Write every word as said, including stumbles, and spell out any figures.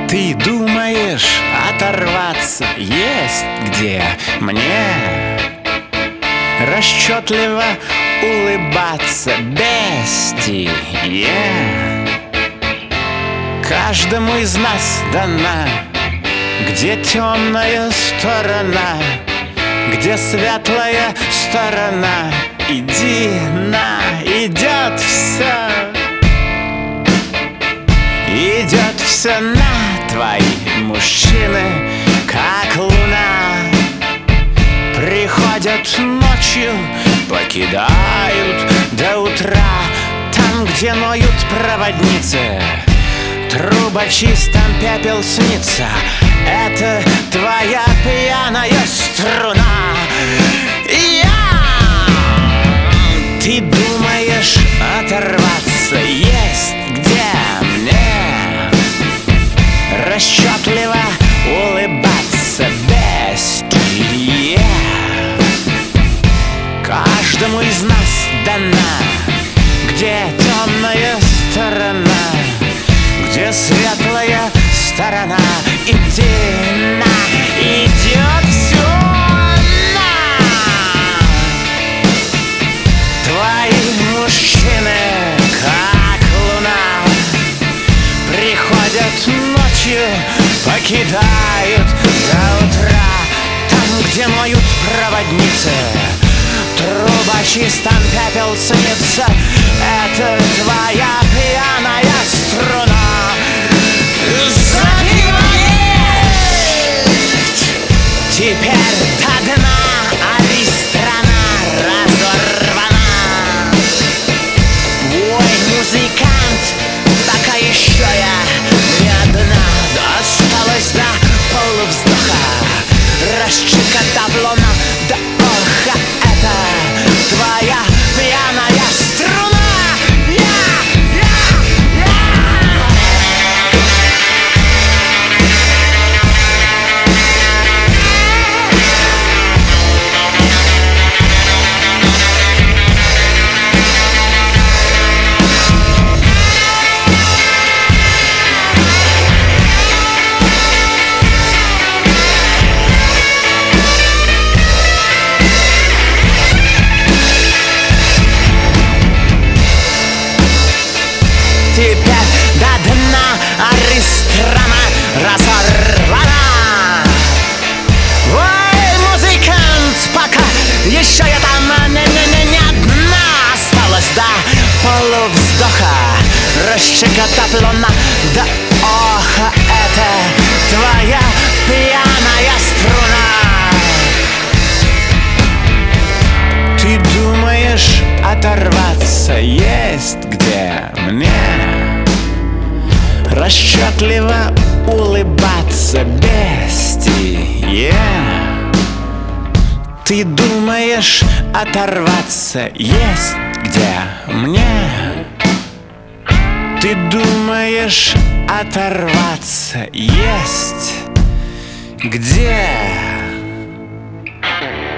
Ты думаешь, оторваться есть где мне? Расчетливо улыбаться бестие. Каждому из нас дана, где темная сторона, где светлая сторона. Иди на, идет все, идет все на твои мужчины, как луна. Приходят ночью, покидают до утра. Там, где ноют проводницы, трубочистом пепел снится. Это твоя пьяная струна. Я! Ты думаешь, оторваться есть где мне? Расчетливо улыбаться бестие. Каждому из нас дана, где темная сторона, где светлая сторона. Иди на, идет все на. Твои мужчины, как луна, приходят ночью, покидают до утра. Там, где моют проводницы, трубочистом пепел снится. Это твоя пьяная струна. Теперь до дна, а ведь страна разорвана. Ой, музыкант, пока еще я не одна. Осталось до полувздоха, расщекотавлена до оха. Это твоя пьяная струна. Теперь до дна, а ресторана разорвана. Ой, музыкант, пока еще я там не, не, не, не одна. Осталось до полувздоха, расщекотавлена до оха. Это твоя пьяная струна. Ты думаешь, оторваться есть где мне? Расчетливо улыбаться бестие. Ты думаешь, оторваться есть где мне? Ты думаешь, оторваться есть где?